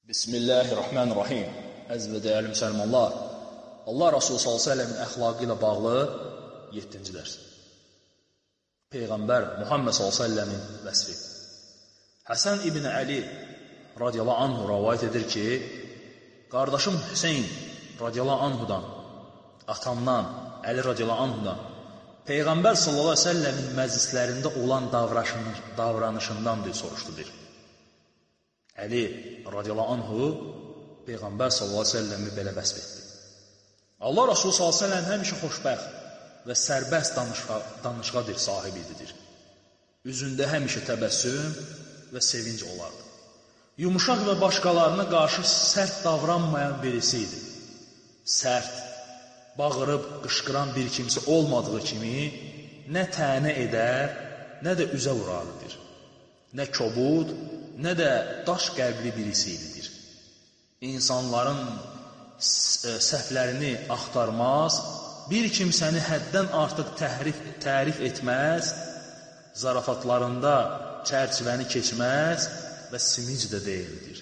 Bismillahirrahmanirrahim. Əziz və dəyərli müsəlmanlar, Allah Rasulü s.ə.v-in əxlaqı ilə bağlı 7-ci dərs. Peyğəmbər Muhammed s.ə.v-in vəsfi. Həsən İbn Əli radiyallahu anhu rəvayət edir ki, qardaşım Hüseyn radiyallahu anhudan, atamdan, Əli radiyallahu anhudan, Peyğəmbər s.ə.v-in məclislərində olan davranışından soruşdudur. Əli radiyallahu anhu Peyğəmbər s.ə.v-i belə vəsf etdi. Allah Rasulü s.ə.v həmişə xoşbəxt və sərbəst danışığa sahibidir. Üzündə həmişə təbəssüm və sevinc olardı. Yumuşaq və başqalarına qarşı sərt davranmayan birisi idi. Sərt, bağırıb qışqıran bir kimsə olmadığı kimi nə tənə edər, nə də üzə vurarıdır. Nə kobud, nə də daş qəlbli birisi ididir. İnsanların səhvlərini axtarmaz, bir kimsəni həddən artıq tərif etməz, zarafatlarında çərçivəni keçməz və simic də deyildir.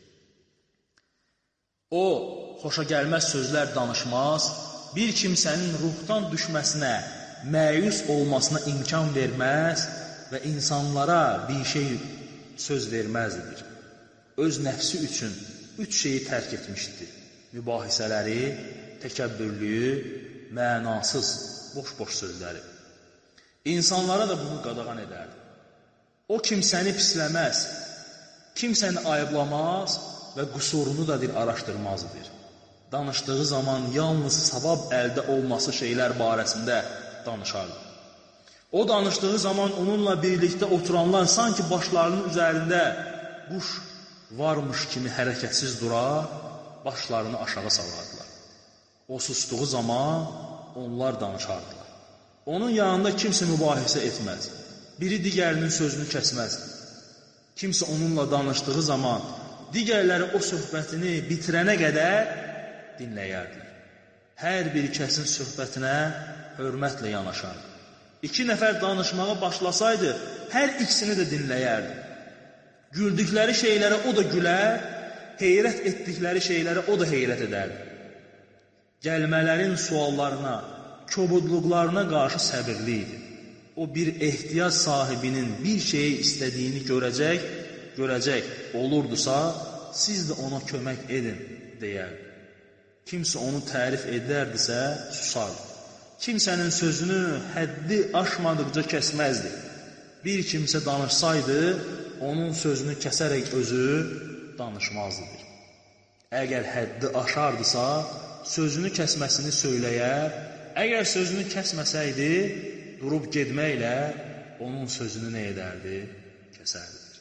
O, xoşagəlməz sözlər danışmaz, bir kimsənin ruhdan düşməsinə, məyus olmasına imkan verməz və insanlara bir şey söz verməzdir. Öz nəfsi üçün 3 şeyi tərk etmişdir. Mübahisələri, təkəbbürlüyü, mənasız, boş-boş sözləri. İnsanlara da bunu qadağan edərdi. O kimsəni pisləməz, kimsəni ayıblamaz və qüsurunu da araşdırmazdır. Danışdığı zaman yalnız savab əldə olması şeylər barəsində danışardı. O danışdığı zaman onunla birlikdə oturanlar sanki başlarının üzərində quş varmış kimi hərəkətsiz durar, başlarını aşağı salardılar. O sustuğu zaman onlar danışardılar. Onun yanında kimsə mübahisə etməz, biri digərinin sözünü kəsməz. Kimsə onunla danışdığı zaman digərləri o söhbətini bitirənə qədər dinləyərdilər. Hər bir kəsin söhbətinə hörmətlə yanaşardı. 2 nəfər danışmağa başlasaydı, hər ikisini də dinləyərdi. Güldükləri şeylərə o da gülər, heyrət etdikləri şeylərə o da heyrət edərdi. Gəlmələrin suallarına, kobudluqlarına qarşı səbirli idi. O bir ehtiyac sahibinin bir şeyi istədiyini görəcək olurdusa, siz də ona kömək edin, deyərdi. Kimsə onu tərif edərdisə, susardı. Kimsənin sözünü həddi aşmadıqca kəsməzdi. Bir kimsə danışsaydı, onun sözünü kəsərək özü danışmazdır. Əgər həddi aşardısa, sözünü kəsməsini söyləyər, əgər sözünü kəsməsəydi, durub getməklə onun sözünü nə edərdi? Kəsərdir.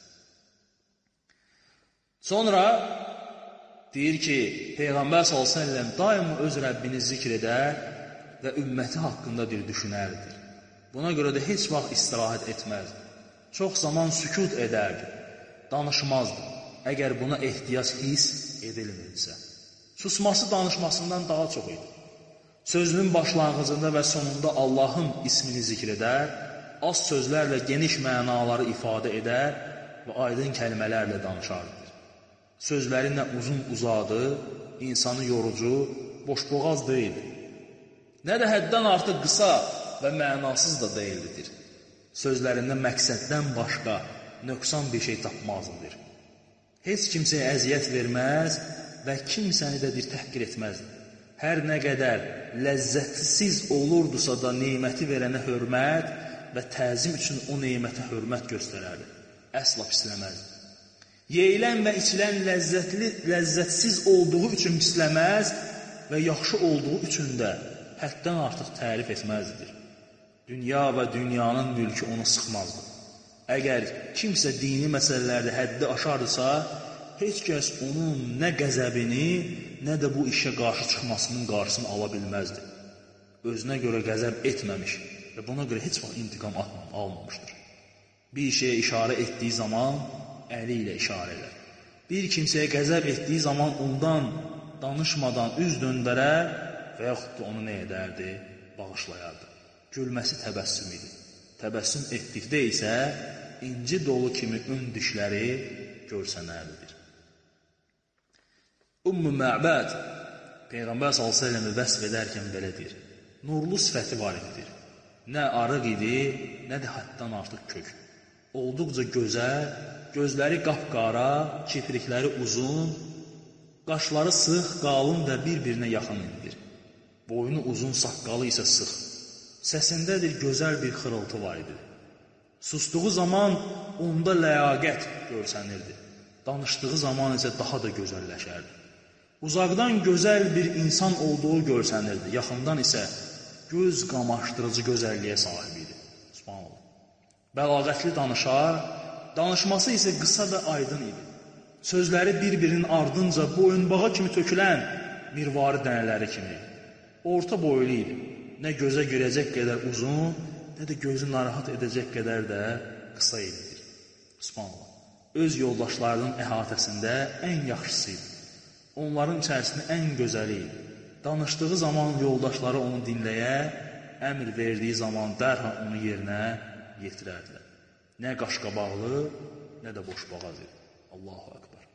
Sonra deyir ki, Peyğəmbər s.ə.v daima öz Rəbbini zikr edər və ümməti haqqında düşünərdi. Buna görə də heç vaxt istirahət etməzdi. Çox zaman sükut edərdi, danışmazdı, əgər buna ehtiyac hiss edilmirsə. Susması danışmasından daha çox idi. Sözünün başlanğıcında və sonunda Allahın ismini zikr edər, az sözlərlə geniş mənaları ifadə edər və aydın kəlmələrlə danışardı. Sözləri nə uzun-uzadı, insanı yorucu, boşboğaz deyildi. Nə də həddən artıq qısa və mənasız da deyildir. Sözlərində məqsəddən başqa nöqsan bir şey tapmazdır. Heç kimsəyə əziyyət verməz və kimsəni də təhqir etməzdir. Hər nə qədər ləzzətsiz olurdusa da neməti verənə hörmət və təzim üçün o nemətə hörmət göstərərdi. Əsla pisləməzdir. Yeyilən və içilən ləzzətsiz olduğu üçün pisləməz və yaxşı olduğu üçün də həddən artıq tərif etməzdir. Dünya və dünyanın mülkü onu sıxmazdı. Əgər kimsə dini məsələlərdə həddi aşardısa, heç kəs onun nə qəzəbini, nə də bu işə qarşı çıxmasının qarşısını ala bilməzdi. Özünə görə qəzəb etməmiş və buna görə heç vaxt intiqam almamışdır. Bir şeyə işarə etdiyi zaman əli ilə işarə edər. Bir kimsəyə qəzəb etdiyi zaman ondan danışmadan üz döndərər və yaxud da onu nə edərdi? Bağışlayardı. Gülməsi təbəssüm idi. Təbəssüm etdikdə isə inci dolu kimi ön dişləri görsənərlidir. Ümmü Mə'bəd Peyğəmbər s.ə.v vəsf edərkən belə deyir. Nurlu sifəti var ididir. Nə arıq idi, nə də həddən artıq kök. Olduqca gözəl, gözləri qapqara, kiprikləri uzun, qaşları sıx, qalın və bir-birinə yaxın ididir. Boynu uzun, saqqalı isə sıx. Səsindədir gözəl bir xırıltı var idi. Sustuğu zaman onda ləyaqət görsənirdi. Danışdığı zaman isə daha da gözəlləşərdi. Uzaqdan gözəl bir insan olduğu görsənirdi. Yaxından isə göz qamaşdırıcı gözəlliyə sahib idi. Subhanallah. Bəlağətli danışar, danışması isə qısa və aydın idi. Sözləri bir-birinin ardınca boyunbağa kimi tökülən mirvari dənələri kimi. Orta boylu idi. Nə gözə girəcək qədər uzun, nə də gözü narahat edəcək qədər də qısa idi. Subhanallah. Öz yoldaşlarının əhatəsində ən yaxşısı idi. Onların içərisində ən gözəli idi. Danışdığı zaman yoldaşları onu dinləyə, əmr verdiyi zaman dərhal onu yerinə yetirərdilər. Nə qaşqabaqlı, nə də boşboğaz idi. Allahu Ekber.